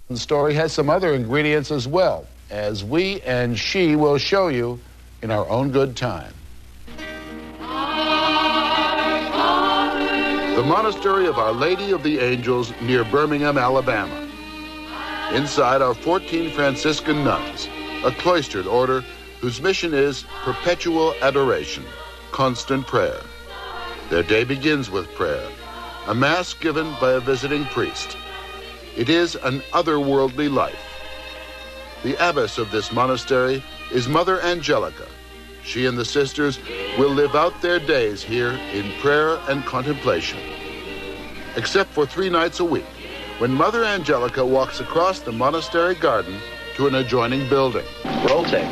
The story has some other ingredients as well, as we and she will show you in our own good time. The Monastery of Our Lady of the Angels near Birmingham, Alabama. Inside are 14 Franciscan nuns, a cloistered order whose mission is perpetual adoration, constant prayer. Their day begins with prayer, a mass given by a visiting priest. It is an otherworldly life. The abbess of this monastery is Mother Angelica. She and the sisters will live out their days here in prayer and contemplation. Except for 3 nights a week, when Mother Angelica walks across the monastery garden to an adjoining building. Roll tape.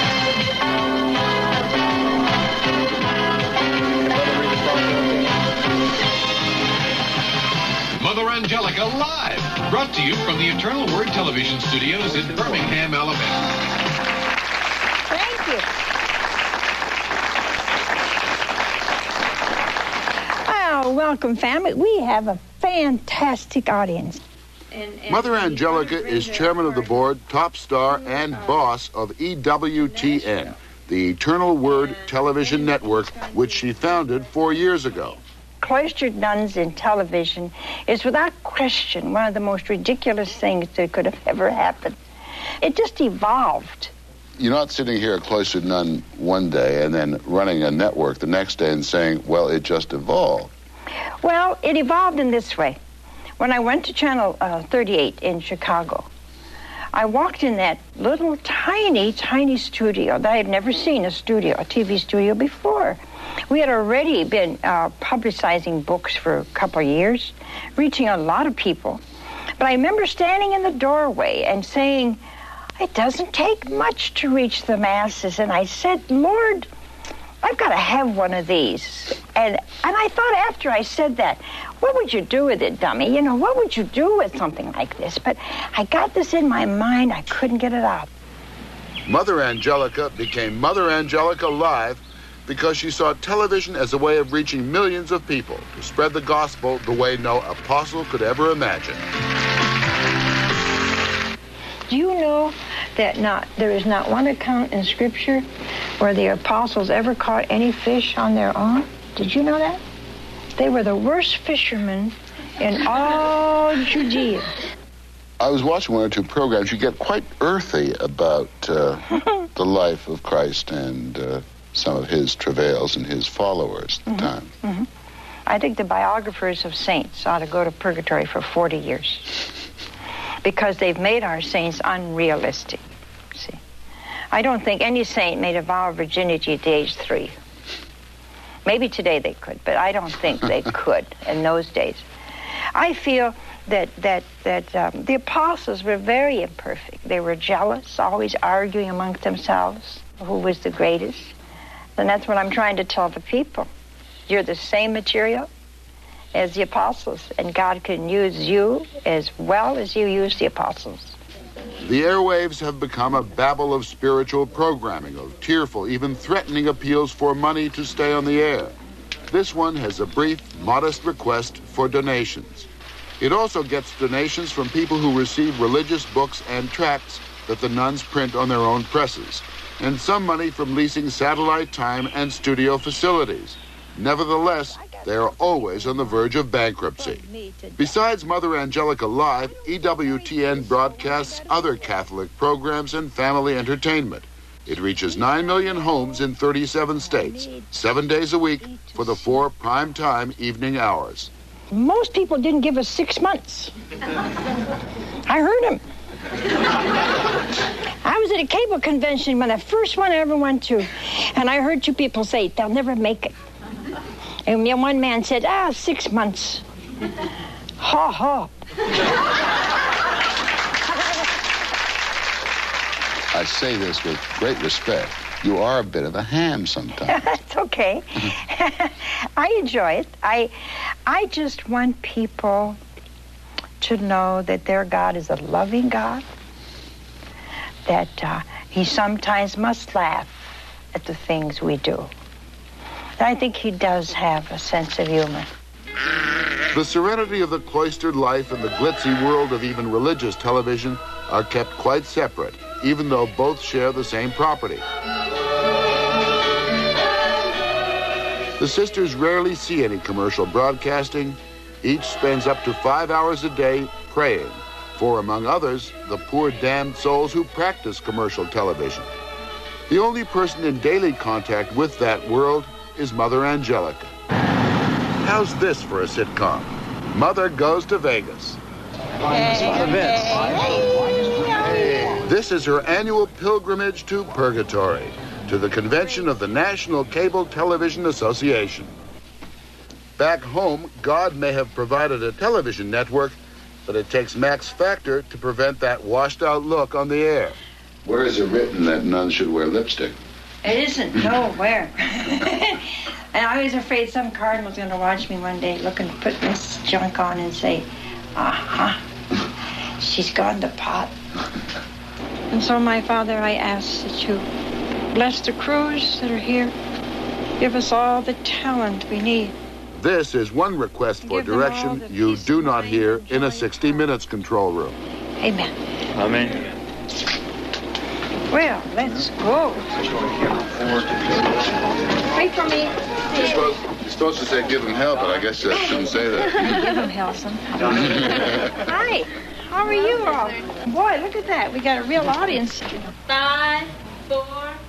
Mother Angelica Live, brought to you from the Eternal Word Television Studios in Birmingham, Alabama. Thank you. Oh, welcome, family. We have a fantastic audience. Mother Angelica is chairman of the board, top star, and boss of EWTN, the Eternal Word Television Network, which she founded 4 years ago. Cloistered nuns in television is without question one of the most ridiculous things that could have ever happened. It just evolved. You're not sitting here a cloistered nun one day and then running a network the next day and saying, well, it just evolved. Well, it evolved in this way. When I went to Channel 38 in Chicago, I walked in that little tiny studio that I had never seen a TV studio before. We had already been publicizing books for a couple of years, reaching a lot of people. But I remember standing in the doorway and saying, it doesn't take much to reach the masses. And I said, Lord, I've got to have one of these. And I thought after I said that, what would you do with it, dummy? You know, what would you do with something like this? But I got this in my mind. I couldn't get it out. Mother Angelica became Mother Angelica Live because she saw television as a way of reaching millions of people to spread the gospel the way no apostle could ever imagine. Do you know that there is not one account in Scripture where the apostles ever caught any fish on their own? Did you know that? They were the worst fishermen in all Judea. I was watching 1 or 2 programs. You get quite earthy about the life of Christ and some of his travails and his followers at the time. Mm-hmm. I think the biographers of saints ought to go to purgatory for 40 years because they've made our saints unrealistic. See, I don't think any saint made a vow of virginity at the age 3. Maybe today they could, but I don't think they could in those days. I feel that the apostles were very imperfect. They were jealous, always arguing amongst themselves who was the greatest. And that's what I'm trying to tell the people. You're the same material as the apostles, and God can use you as well as you use the apostles. The airwaves have become a babble of spiritual programming, of tearful, even threatening appeals for money to stay on the air. This one has a brief, modest request for donations. It also gets donations from people who receive religious books and tracts that the nuns print on their own presses, and some money from leasing satellite time and studio facilities. Nevertheless, they are always on the verge of bankruptcy. Besides Mother Angelica Live, EWTN broadcasts other Catholic programs and family entertainment. It reaches 9 million homes in 37 states, 7 days a week for the 4 prime-time evening hours. Most people didn't give us 6 months. I heard them. I was at a cable convention when the first one I ever went to, and I heard 2 people say, they'll never make it. And one man said, 6 months. Ha ha. I say this with great respect. You are a bit of a ham sometimes. That's okay. I enjoy it. I just want people to know that their God is a loving God, that he sometimes must laugh at the things we do. And I think he does have a sense of humor. The serenity of the cloistered life and the glitzy world of even religious television are kept quite separate, even though both share the same property. The sisters rarely see any commercial broadcasting. Each spends up to 5 hours a day praying for, among others, the poor damned souls who practice commercial television. The only person in daily contact with that world is Mother Angelica. How's this for a sitcom? Mother Goes to Vegas. This is her annual pilgrimage to purgatory, to the convention of the National Cable Television Association. Back home, God may have provided a television network, but it takes Max Factor to prevent that washed-out look on the air. Where is it written that nuns should wear lipstick? It isn't nowhere. And I was afraid some cardinal was going to watch me one day looking to put this junk on and say, she's gone to pot. And so, my Father, I ask that you bless the crews that are here. Give us all the talent we need. This is one request for direction you do not hear in a 60 Minutes control room. Amen. Amen. Well, let's go. Wait for me. You're supposed to say give him hell, but I guess I shouldn't say that. Give him hell somehow. Hi. How are you all? Boy, look at that. We got a real audience. 5, 4.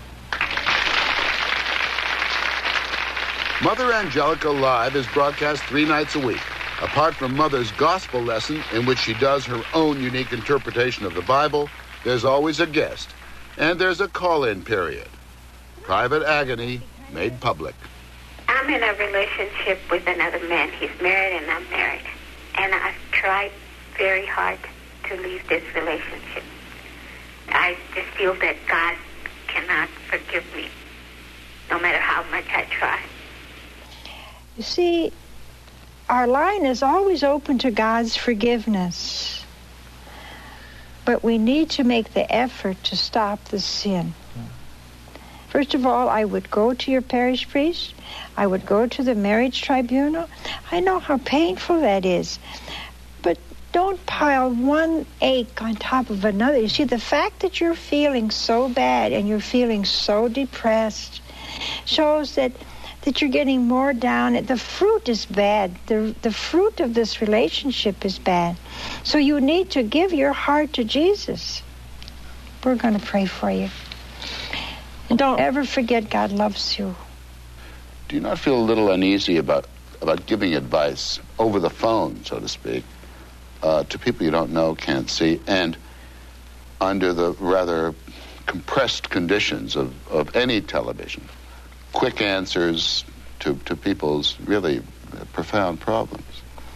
Mother Angelica Live is broadcast 3 nights a week. Apart from Mother's gospel lesson, in which she does her own unique interpretation of the Bible, there's always a guest. And there's a call-in period. Private agony made public. I'm in a relationship with another man. He's married and I'm married. And I've tried very hard to leave this relationship. I just feel that God cannot forgive me, no matter how much I try. You see, our line is always open to God's forgiveness. But we need to make the effort to stop the sin. First of all, I would go to your parish priest. I would go to the marriage tribunal. I know how painful that is. But don't pile one ache on top of another. You see, the fact that you're feeling so bad and you're feeling so depressed shows that you're getting more down. The fruit is bad. The fruit of this relationship is bad. So you need to give your heart to Jesus. We're going to pray for you. And don't ever forget God loves you. Do you not feel a little uneasy about giving advice over the phone, so to speak, to people you don't know, can't see, and under the rather compressed conditions of any television? Quick answers to people's really profound problems.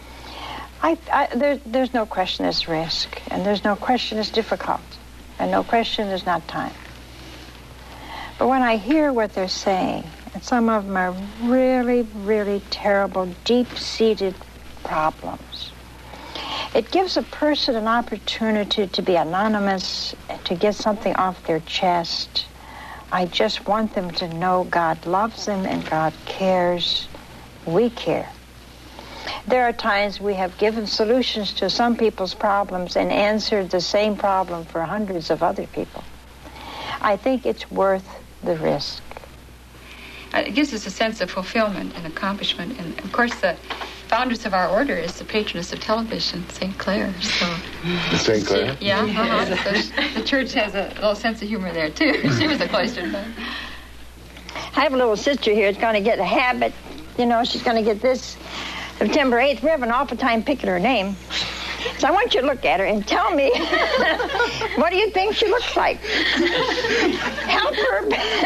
There's no question it's risk, and there's no question it's difficult, and no question there's not time. But when I hear what they're saying, and some of them are really, really terrible, deep-seated problems, it gives a person an opportunity to be anonymous, to get something off their chest. I just want them to know God loves them and God cares. We care. There are times we have given solutions to some people's problems and answered the same problem for hundreds of other people. I think it's worth the risk. It gives us a sense of fulfillment and accomplishment. And, of course, the founders of our order is the patroness of television, St. Clair. So, St. Clair? Yeah. So the church has a little sense of humor there, too. She was a cloistered nun. I have a little sister here that's going to get a habit. You know, she's going to get this September 8th. We have an awful time picking her name. So I want you to look at her and tell me, what do you think she looks like? Help her.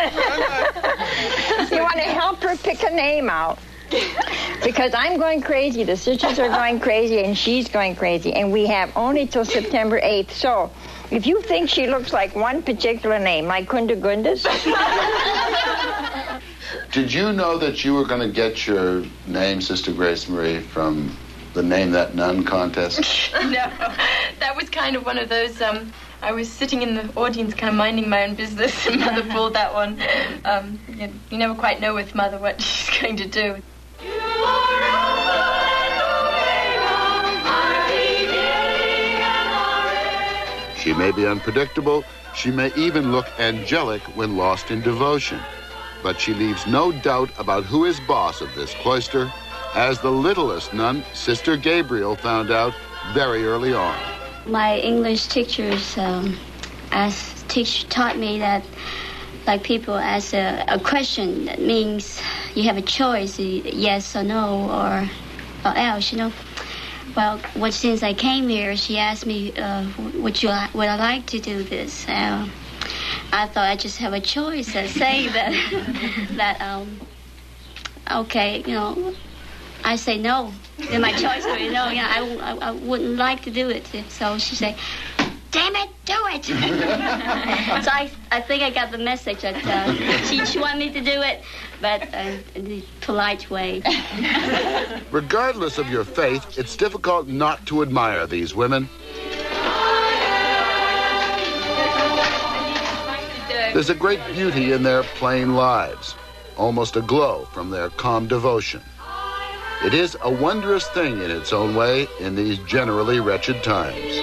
You want to help her pick a name out. Because I'm going crazy, the sisters are going crazy, and she's going crazy. And we have only till September 8th. So if you think she looks like one particular name, like Kundagundas. Did you know that you were going to get your name, Sister Grace Marie, from the Name That Nun contest? No, that was kind of one of those, I was sitting in the audience kind of minding my own business, and Mother pulled that one. You never quite know with Mother what she's going to do. She may be unpredictable. She may even look angelic when lost in devotion. But she leaves no doubt about who is boss of this cloister, as the littlest nun, Sister Gabriel, found out very early on. My English teachers taught me that, like, people ask a question that means you have a choice, yes or no, or else, you know. Well, since I came here, she asked me, would I like to do this? I thought I just have a choice to say that okay, you know, I say no. Then my choice would be no. You know, I wouldn't like to do it. So she said, damn it, do it. So I think I got the message that she wanted me to do it, but in the polite way. Regardless of your faith, it's difficult not to admire these women. There's a great beauty in their plain lives, almost a glow from their calm devotion. It is a wondrous thing in its own way in these generally wretched times.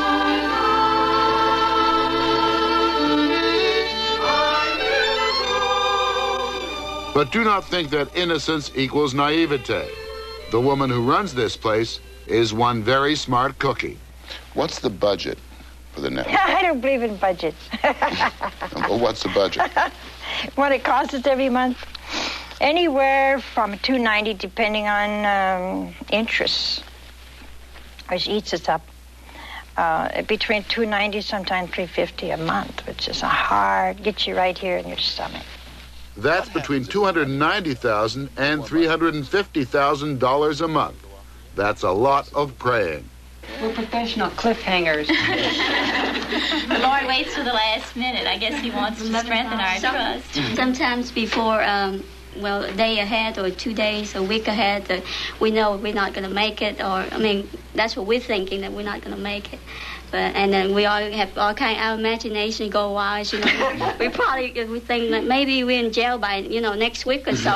But do not think that innocence equals naivete. The woman who runs this place is one very smart cookie. What's the budget for the network? I don't believe in budgets. Well, what's the budget? What it costs us every month? Anywhere from $290, depending on interest, which eats us up. Between $290, sometimes $350 a month, which is a hard, gets you right here in your stomach. That's between $290,000 and $350,000 a month. That's a lot of praying. We're professional cliffhangers. The Lord waits for the last minute. I guess he wants to strengthen our trust. Sometimes before, a day ahead or 2 days, a week ahead, we know we're not going to make it. That's what we're thinking, that we're not going to make it. And then we all have all kind of our imagination go wild. You know, we think that maybe we're in jail by next week or so.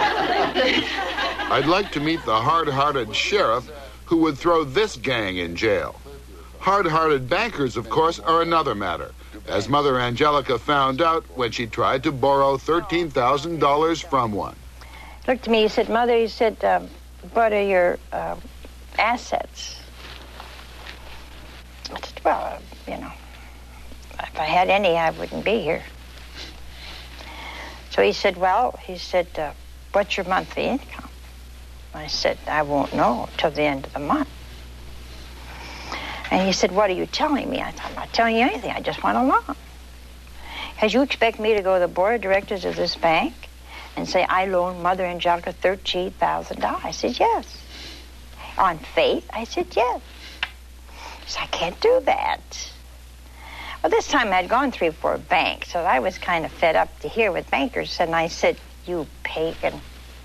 I'd like to meet the hard-hearted sheriff who would throw this gang in jail. Hard-hearted bankers, of course, are another matter, as Mother Angelica found out when she tried to borrow $13,000 from one. Looked at me, he said, Mother, he said, what are your assets? I said, well, if I had any, I wouldn't be here. So he said, what's your monthly income? I said, I won't know till the end of the month. And he said, what are you telling me? I said, I'm not telling you anything. I just want a loan. Because you expect me to go to the board of directors of this bank and say, I loaned Mother Angelica $13,000. I said, yes. On faith? I said, yes. He said, I can't do that. Well, this time I'd gone 3 or 4 banks, so I was kind of fed up to hear what bankers said, and I said, you pagan.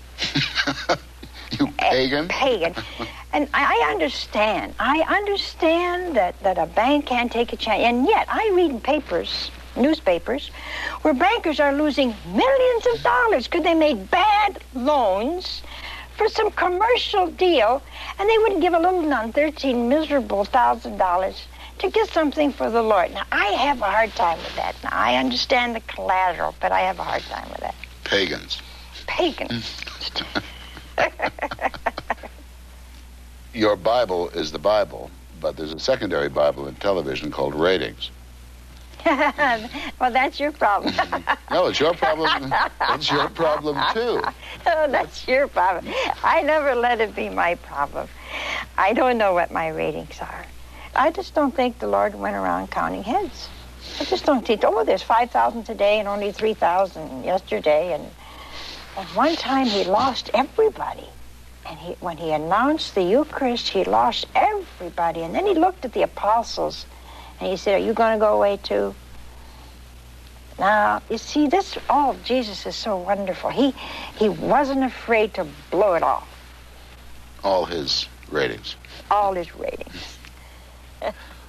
You pagan? Pagan. And I understand. I understand that a bank can't take a chance. And yet, I read in newspapers, where bankers are losing millions of dollars because they made bad loans for some commercial deal, and they wouldn't give a little nun $13,000 to get something for the Lord. Now, I have a hard time with that. Now, I understand the collateral, but I have a hard time with that. Pagans. Pagans. Your Bible is the Bible, but there's a secondary Bible in television called ratings. Well, that's your problem. No, it's your problem. It's your problem, too. Oh, that's your problem. I never let it be my problem. I don't know what my ratings are. I just don't think the Lord went around counting heads. I just don't think, there's 5,000 today and only 3,000 yesterday. And one time he lost everybody. And when he announced the Eucharist, he lost everybody. And then he looked at the apostles and he said, are you going to go away too? Now, you see, Jesus is so wonderful. He wasn't afraid to blow it off. All his ratings. All his ratings.